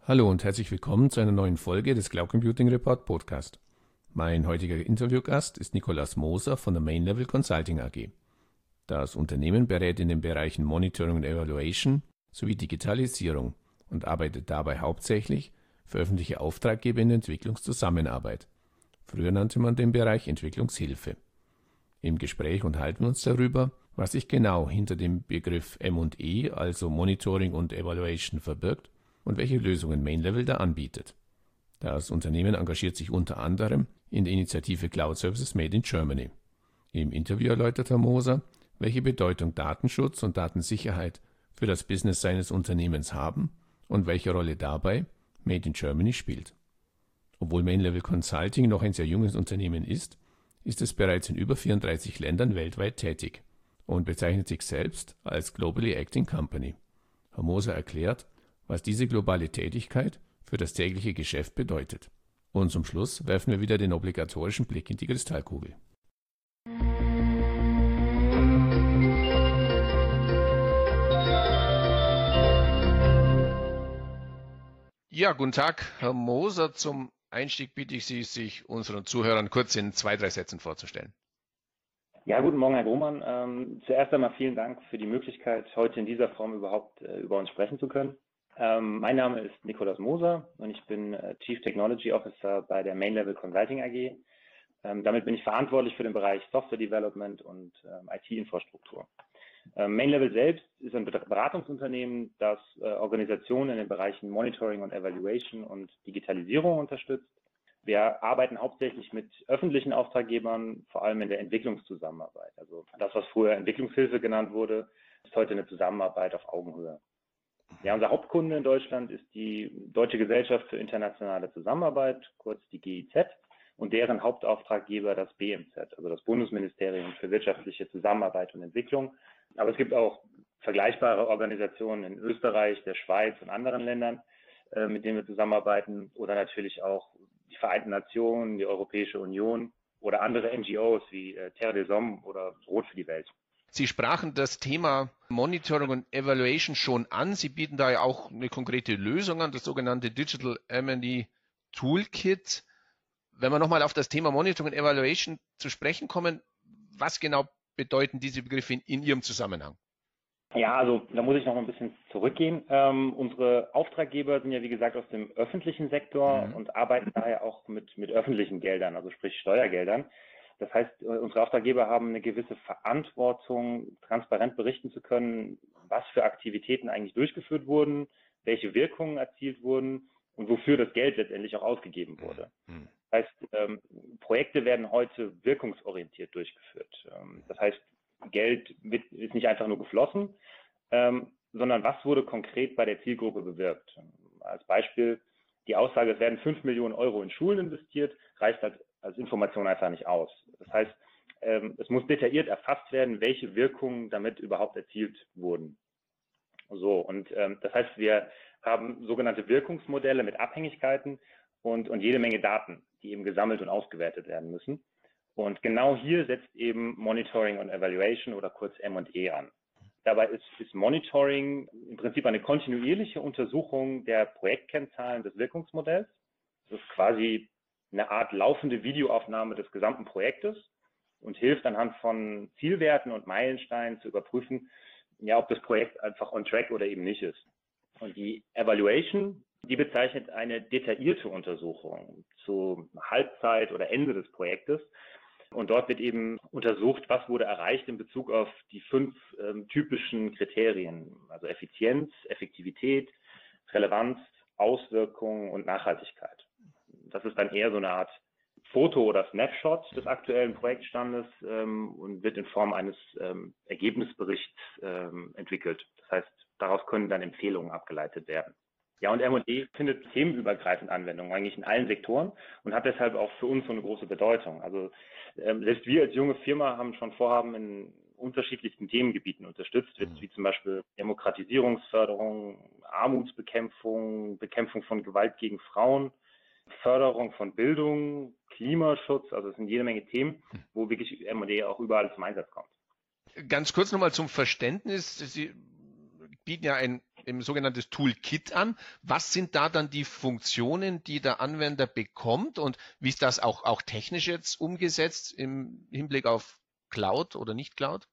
Hallo und herzlich willkommen zu einer neuen Folge des Cloud Computing Report Podcast. Mein heutiger Interviewgast ist Nikolaus Moser von der Main Level Consulting AG. Das Unternehmen berät in den Bereichen Monitoring und Evaluation sowie Digitalisierung und arbeitet dabei hauptsächlich für öffentliche Auftraggeber in der Entwicklungszusammenarbeit. Früher nannte man den Bereich Entwicklungshilfe. Im Gespräch unterhalten wir uns darüber, was sich genau hinter dem Begriff M&E, also Monitoring und Evaluation, verbirgt und welche Lösungen Mainlevel da anbietet. Das Unternehmen engagiert sich unter anderem in der Initiative Cloud Services Made in Germany. Im Interview erläutert Herr Moser, welche Bedeutung Datenschutz und Datensicherheit für das Business seines Unternehmens haben und welche Rolle dabei Made in Germany spielt. Obwohl Mainlevel Consulting noch ein sehr junges Unternehmen ist es bereits in über 34 Ländern weltweit tätig und bezeichnet sich selbst als Globally Acting Company. Herr Moser erklärt, was diese globale Tätigkeit für das tägliche Geschäft bedeutet. Und zum Schluss werfen wir wieder den obligatorischen Blick in die Kristallkugel. Ja, guten Tag, Herr Moser. Zum Einstieg bitte ich Sie, sich unseren Zuhörern kurz in 2-3 Sätzen vorzustellen. Ja, guten Morgen, Herr Grohmann. Zuerst einmal vielen Dank für die Möglichkeit, heute in dieser Form überhaupt über uns sprechen zu können. Mein Name ist Nikolaus Moser und ich bin Chief Technology Officer bei der Main Level Consulting AG. Damit bin ich verantwortlich für den Bereich Software Development und IT-Infrastruktur. Main Level selbst ist ein Beratungsunternehmen, das Organisationen in den Bereichen Monitoring und Evaluation und Digitalisierung unterstützt. Wir arbeiten hauptsächlich mit öffentlichen Auftraggebern, vor allem in der Entwicklungszusammenarbeit. Also das, was früher Entwicklungshilfe genannt wurde, ist heute eine Zusammenarbeit auf Augenhöhe. Ja, unser Hauptkunde in Deutschland ist die Deutsche Gesellschaft für internationale Zusammenarbeit, kurz die GIZ, und deren Hauptauftraggeber das BMZ, also das Bundesministerium für wirtschaftliche Zusammenarbeit und Entwicklung. Aber es gibt auch vergleichbare Organisationen in Österreich, der Schweiz und anderen Ländern, mit denen wir zusammenarbeiten, oder natürlich auch die Vereinten Nationen, die Europäische Union oder andere NGOs wie Terre des Hommes oder Rot für die Welt. Sie sprachen das Thema Monitoring und Evaluation schon an. Sie bieten da ja auch eine konkrete Lösung an, das sogenannte Digital M&E Toolkit. Wenn wir nochmal auf das Thema Monitoring und Evaluation zu sprechen kommen, was genau bedeuten diese Begriffe in Ihrem Zusammenhang? Ja, also da muss ich noch ein bisschen zurückgehen. Unsere Auftraggeber sind ja, wie gesagt, aus dem öffentlichen Sektor und arbeiten daher auch mit öffentlichen Geldern, also sprich Steuergeldern. Das heißt, unsere Auftraggeber haben eine gewisse Verantwortung, transparent berichten zu können, was für Aktivitäten eigentlich durchgeführt wurden, welche Wirkungen erzielt wurden und wofür das Geld letztendlich auch ausgegeben wurde. Das heißt, Projekte werden heute wirkungsorientiert durchgeführt. Das heißt, Geld ist nicht einfach nur geflossen, sondern was wurde konkret bei der Zielgruppe bewirkt. Als Beispiel, die Aussage, es werden 5 Millionen Euro in Schulen investiert, reicht als Information einfach nicht aus. Das heißt, es muss detailliert erfasst werden, welche Wirkungen damit überhaupt erzielt wurden. So, und das heißt, wir haben sogenannte Wirkungsmodelle mit Abhängigkeiten und jede Menge Daten, die eben gesammelt und ausgewertet werden müssen. Und genau hier setzt eben Monitoring und Evaluation oder kurz M&E an. Dabei ist Monitoring im Prinzip eine kontinuierliche Untersuchung der Projektkennzahlen des Wirkungsmodells. Das ist quasi eine Art laufende Videoaufnahme des gesamten Projektes und hilft anhand von Zielwerten und Meilensteinen zu überprüfen, ja, ob das Projekt einfach on track oder eben nicht ist. Und die Evaluation, die bezeichnet eine detaillierte Untersuchung zu Halbzeit oder Ende des Projektes. Und dort wird eben untersucht, was wurde erreicht in Bezug auf die 5 typischen Kriterien, also Effizienz, Effektivität, Relevanz, Auswirkungen und Nachhaltigkeit. Das ist dann eher so eine Art Foto oder Snapshot des aktuellen Projektstandes und wird in Form eines Ergebnisberichts entwickelt. Das heißt, daraus können dann Empfehlungen abgeleitet werden. Ja, und M&E findet themenübergreifend Anwendung eigentlich in allen Sektoren und hat deshalb auch für uns so eine große Bedeutung. Also selbst wir als junge Firma haben schon Vorhaben in unterschiedlichsten Themengebieten unterstützt, wie zum Beispiel Demokratisierungsförderung, Armutsbekämpfung, Bekämpfung von Gewalt gegen Frauen, Förderung von Bildung, Klimaschutz, also es sind jede Menge Themen, wo wirklich M&E auch überall zum Einsatz kommt. Ganz kurz nochmal zum Verständnis. Sie bieten ja ein im sogenanntes Toolkit an. Was sind da dann die Funktionen, die der Anwender bekommt und wie ist das auch technisch jetzt umgesetzt im Hinblick auf Cloud oder nicht Cloud?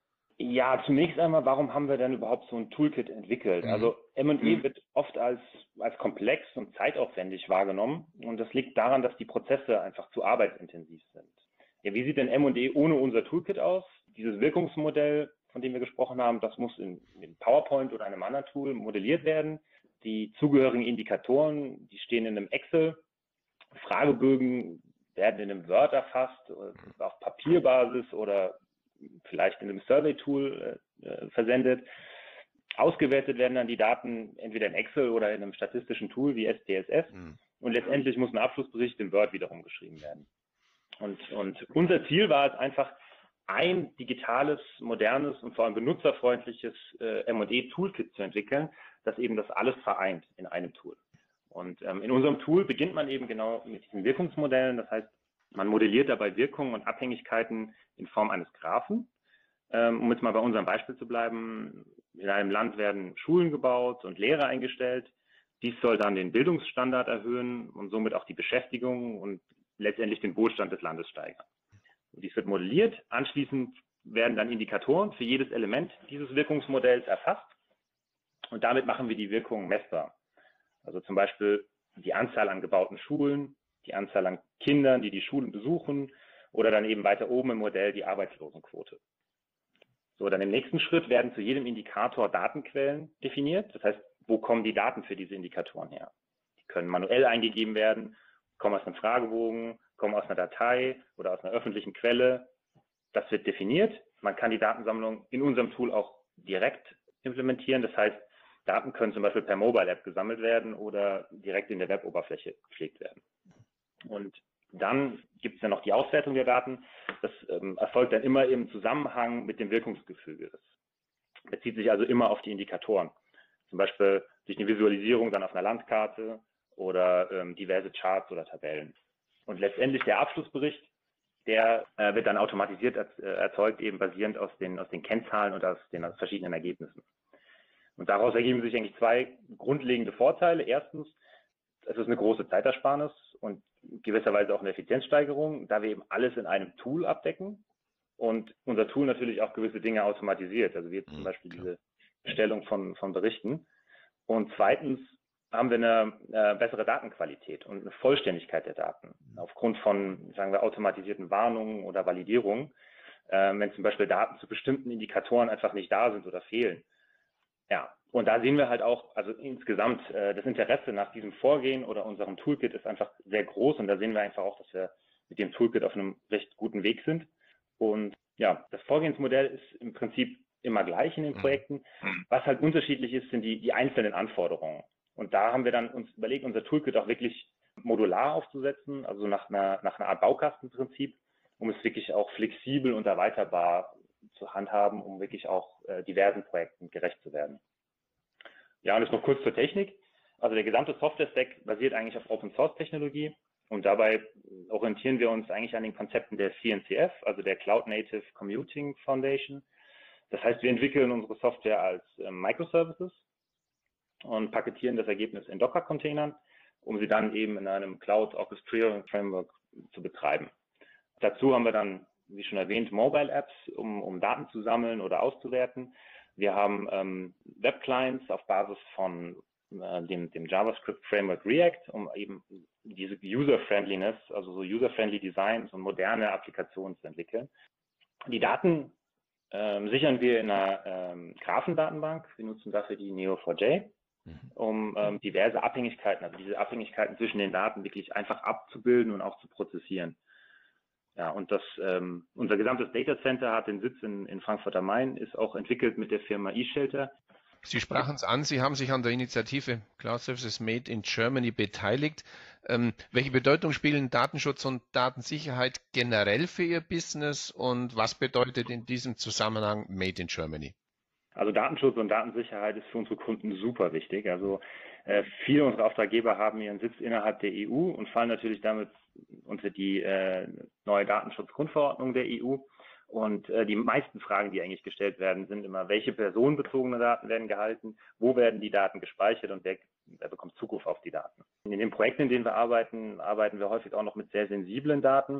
Ja, zunächst einmal, warum haben wir denn überhaupt so ein Toolkit entwickelt? Also M&E wird oft als komplex und zeitaufwendig wahrgenommen und das liegt daran, dass die Prozesse einfach zu arbeitsintensiv sind. Ja, wie sieht denn M&E ohne unser Toolkit aus? Dieses Wirkungsmodell, von dem wir gesprochen haben, das muss in PowerPoint oder einem anderen Tool modelliert werden. Die zugehörigen Indikatoren, die stehen in einem Excel. Fragebögen werden in einem Word erfasst, auf Papierbasis oder vielleicht in einem Survey-Tool versendet. Ausgewertet werden dann die Daten entweder in Excel oder in einem statistischen Tool wie SPSS. Und letztendlich muss ein Abschlussbericht in Word wiederum geschrieben werden. Und unser Ziel war es einfach, ein digitales, modernes und vor allem benutzerfreundliches M&E-Toolkit zu entwickeln, das eben das alles vereint in einem Tool. Und in unserem Tool beginnt man eben genau mit diesen Wirkungsmodellen. Das heißt, man modelliert dabei Wirkungen und Abhängigkeiten in Form eines Graphen. Um jetzt mal bei unserem Beispiel zu bleiben, in einem Land werden Schulen gebaut und Lehrer eingestellt. Dies soll dann den Bildungsstandard erhöhen und somit auch die Beschäftigung und letztendlich den Wohlstand des Landes steigern. Und dies wird modelliert. Anschließend werden dann Indikatoren für jedes Element dieses Wirkungsmodells erfasst. Und damit machen wir die Wirkung messbar. Also zum Beispiel die Anzahl an gebauten Schulen, die Anzahl an Kindern, die die Schulen besuchen oder dann eben weiter oben im Modell die Arbeitslosenquote. So, dann im nächsten Schritt werden zu jedem Indikator Datenquellen definiert. Das heißt, wo kommen die Daten für diese Indikatoren her? Die können manuell eingegeben werden, kommen aus einem Fragebogen, kommen aus einer Datei oder aus einer öffentlichen Quelle. Das wird definiert. Man kann die Datensammlung in unserem Tool auch direkt implementieren. Das heißt, Daten können zum Beispiel per Mobile App gesammelt werden oder direkt in der Web-Oberfläche gepflegt werden. Und dann gibt es ja noch die Auswertung der Daten. Das erfolgt dann immer im Zusammenhang mit dem Wirkungsgefüge. Das bezieht sich also immer auf die Indikatoren. Zum Beispiel durch eine Visualisierung dann auf einer Landkarte oder diverse Charts oder Tabellen. Und letztendlich der Abschlussbericht, der wird dann automatisiert erzeugt, eben basierend aus den Kennzahlen und aus den verschiedenen Ergebnissen. Und daraus ergeben sich eigentlich zwei grundlegende Vorteile. Erstens, es ist eine große Zeitersparnis und gewisserweise auch eine Effizienzsteigerung, da wir eben alles in einem Tool abdecken und unser Tool natürlich auch gewisse Dinge automatisiert, also wie zum Beispiel diese Erstellung von Berichten. Und zweitens haben wir eine bessere Datenqualität und eine Vollständigkeit der Daten aufgrund von, sagen wir, automatisierten Warnungen oder Validierungen, wenn zum Beispiel Daten zu bestimmten Indikatoren einfach nicht da sind oder fehlen. Ja, und da sehen wir halt auch, also insgesamt das Interesse nach diesem Vorgehen oder unserem Toolkit ist einfach sehr groß und da sehen wir einfach auch, dass wir mit dem Toolkit auf einem recht guten Weg sind. Und ja, das Vorgehensmodell ist im Prinzip immer gleich in den Projekten. Was halt unterschiedlich ist, sind die einzelnen Anforderungen. Und da haben wir dann uns überlegt, unser Toolkit auch wirklich modular aufzusetzen, also nach einer Art Baukastenprinzip, um es wirklich auch flexibel und erweiterbar zu handhaben, um wirklich auch diversen Projekten gerecht zu werden. Ja, und jetzt noch kurz zur Technik. Also der gesamte Software-Stack basiert eigentlich auf Open-Source-Technologie und dabei orientieren wir uns eigentlich an den Konzepten der CNCF, also der Cloud Native Computing Foundation. Das heißt, wir entwickeln unsere Software als Microservices und paketieren das Ergebnis in Docker-Containern, um sie dann eben in einem Cloud Orchestration Framework zu betreiben. Dazu haben wir dann, wie schon erwähnt, Mobile-Apps, um Daten zu sammeln oder auszuwerten. Wir haben Web-Clients auf Basis von dem JavaScript-Framework React, um eben diese User-Friendliness, also so User-Friendly Designs und moderne Applikationen zu entwickeln. Die Daten sichern wir in einer Graphendatenbank. Wir nutzen dafür die Neo4j, um diverse Abhängigkeiten, also diese Abhängigkeiten zwischen den Daten wirklich einfach abzubilden und auch zu prozessieren. Ja, und unser gesamtes Data Center hat den Sitz in Frankfurt am Main, ist auch entwickelt mit der Firma eShelter. Sie sprachen es an, Sie haben sich an der Initiative Cloud Services Made in Germany beteiligt. Welche Bedeutung spielen Datenschutz und Datensicherheit generell für Ihr Business und was bedeutet in diesem Zusammenhang Made in Germany? Also Datenschutz und Datensicherheit ist für unsere Kunden super wichtig. Also viele unserer Auftraggeber haben ihren Sitz innerhalb der EU und fallen natürlich damit unter die neue Datenschutzgrundverordnung der EU. Und die meisten Fragen, die eigentlich gestellt werden, sind immer, welche personenbezogene Daten werden gehalten, wo werden die Daten gespeichert und wer bekommt Zugriff auf die Daten. In den Projekten, in denen wir arbeiten wir häufig auch noch mit sehr sensiblen Daten.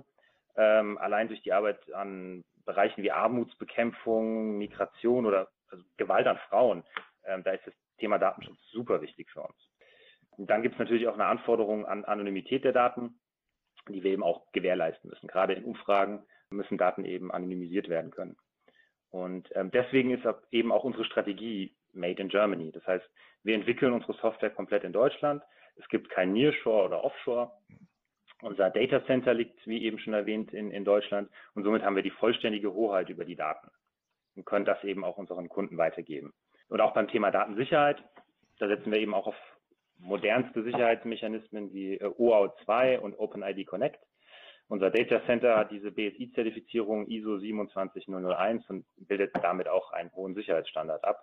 Allein durch die Arbeit an Bereichen wie Armutsbekämpfung, Migration oder Gewalt an Frauen, da ist das Thema Datenschutz super wichtig für uns. Und dann gibt es natürlich auch eine Anforderung an Anonymität der Daten, die wir eben auch gewährleisten müssen. Gerade in Umfragen müssen Daten eben anonymisiert werden können. Und deswegen ist eben auch unsere Strategie Made in Germany. Das heißt, wir entwickeln unsere Software komplett in Deutschland. Es gibt kein Nearshore oder Offshore. Unser Data Center liegt, wie eben schon erwähnt, in Deutschland. Und somit haben wir die vollständige Hoheit über die Daten und können das eben auch unseren Kunden weitergeben. Und auch beim Thema Datensicherheit, da setzen wir eben auch auf modernste Sicherheitsmechanismen wie OAuth 2 und OpenID Connect. Unser Data Center hat diese BSI-Zertifizierung ISO 27001 und bildet damit auch einen hohen Sicherheitsstandard ab.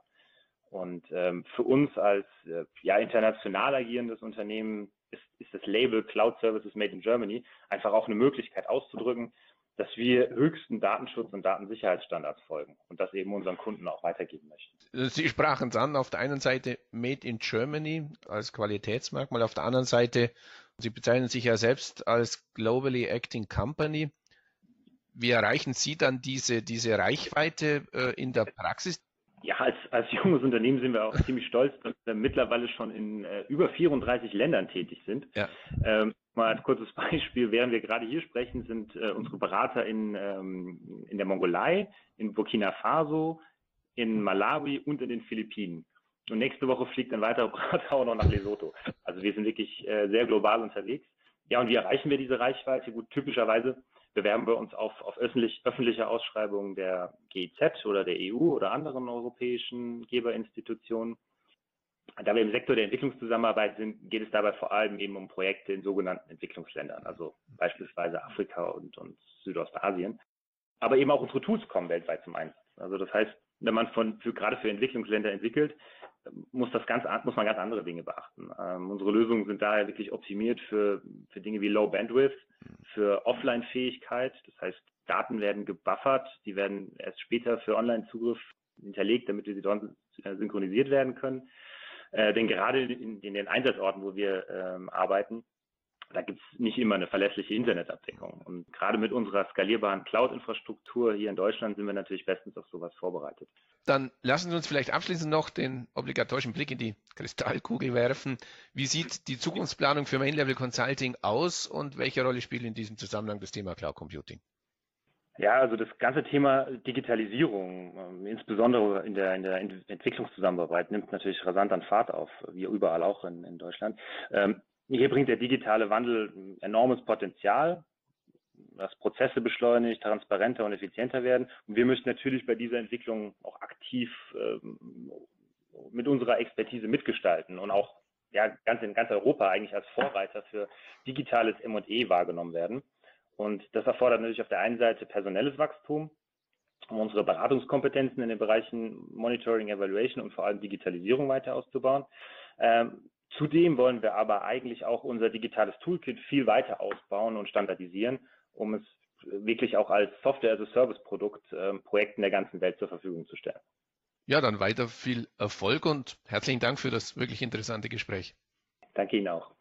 Und für uns als international agierendes Unternehmen ist das Label Cloud Services Made in Germany einfach auch eine Möglichkeit auszudrücken, dass wir höchsten Datenschutz- und Datensicherheitsstandards folgen und das eben unseren Kunden auch weitergeben möchten. Sie sprachen es an, auf der einen Seite Made in Germany als Qualitätsmerkmal, auf der anderen Seite, Sie bezeichnen sich ja selbst als Globally Acting Company. Wie erreichen Sie dann diese Reichweite in der Praxis? Ja, als junges Unternehmen sind wir auch ziemlich stolz, dass wir mittlerweile schon in über 34 Ländern tätig sind. Ja. Mal als kurzes Beispiel, während wir gerade hier sprechen, sind unsere Berater in der Mongolei, in Burkina Faso, in Malawi und in den Philippinen. Und nächste Woche fliegt ein weiterer Berater auch noch nach Lesotho. Also wir sind wirklich sehr global unterwegs. Ja, und wie erreichen wir diese Reichweite? Gut, typischerweise bewerben wir uns auf öffentliche Ausschreibungen der GIZ oder der EU oder anderen europäischen Geberinstitutionen. Da wir im Sektor der Entwicklungszusammenarbeit sind, geht es dabei vor allem eben um Projekte in sogenannten Entwicklungsländern, also beispielsweise Afrika und Südostasien. Aber eben auch unsere Tools kommen weltweit zum Einsatz. Also das heißt, wenn man gerade für Entwicklungsländer entwickelt, muss man ganz andere Dinge beachten. Unsere Lösungen sind daher wirklich optimiert für Dinge wie Low Bandwidth, für Offline-Fähigkeit. Das heißt, Daten werden gebuffert, die werden erst später für Online-Zugriff hinterlegt, damit wir sie dort synchronisiert werden können. Denn gerade in den Einsatzorten, wo wir arbeiten, da gibt es nicht immer eine verlässliche Internetabdeckung. Und gerade mit unserer skalierbaren Cloud-Infrastruktur hier in Deutschland sind wir natürlich bestens auf sowas vorbereitet. Dann lassen Sie uns vielleicht abschließend noch den obligatorischen Blick in die Kristallkugel werfen. Wie sieht die Zukunftsplanung für Main Level Consulting aus und welche Rolle spielt in diesem Zusammenhang das Thema Cloud Computing? Ja, also das ganze Thema Digitalisierung, insbesondere in der Entwicklungszusammenarbeit, nimmt natürlich rasant an Fahrt auf, wie überall auch in Deutschland. Hier bringt der digitale Wandel enormes Potenzial, dass Prozesse beschleunigt, transparenter und effizienter werden. Und wir möchten natürlich bei dieser Entwicklung auch aktiv mit unserer Expertise mitgestalten und auch in ganz Europa eigentlich als Vorreiter für digitales M&E wahrgenommen werden. Und das erfordert natürlich auf der einen Seite personelles Wachstum, um unsere Beratungskompetenzen in den Bereichen Monitoring, Evaluation und vor allem Digitalisierung weiter auszubauen. Zudem wollen wir aber eigentlich auch unser digitales Toolkit viel weiter ausbauen und standardisieren, um es wirklich auch als Software-as-a-Service-Produkt Projekten der ganzen Welt zur Verfügung zu stellen. Ja, dann weiter viel Erfolg und herzlichen Dank für das wirklich interessante Gespräch. Danke Ihnen auch.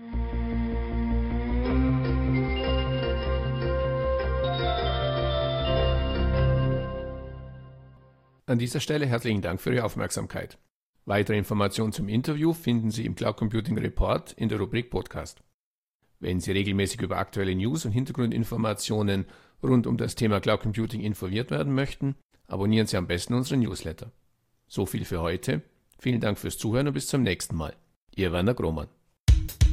An dieser Stelle herzlichen Dank für Ihre Aufmerksamkeit. Weitere Informationen zum Interview finden Sie im Cloud Computing Report in der Rubrik Podcast. Wenn Sie regelmäßig über aktuelle News und Hintergrundinformationen rund um das Thema Cloud Computing informiert werden möchten, abonnieren Sie am besten unseren Newsletter. So viel für heute. Vielen Dank fürs Zuhören und bis zum nächsten Mal. Ihr Werner Grohmann.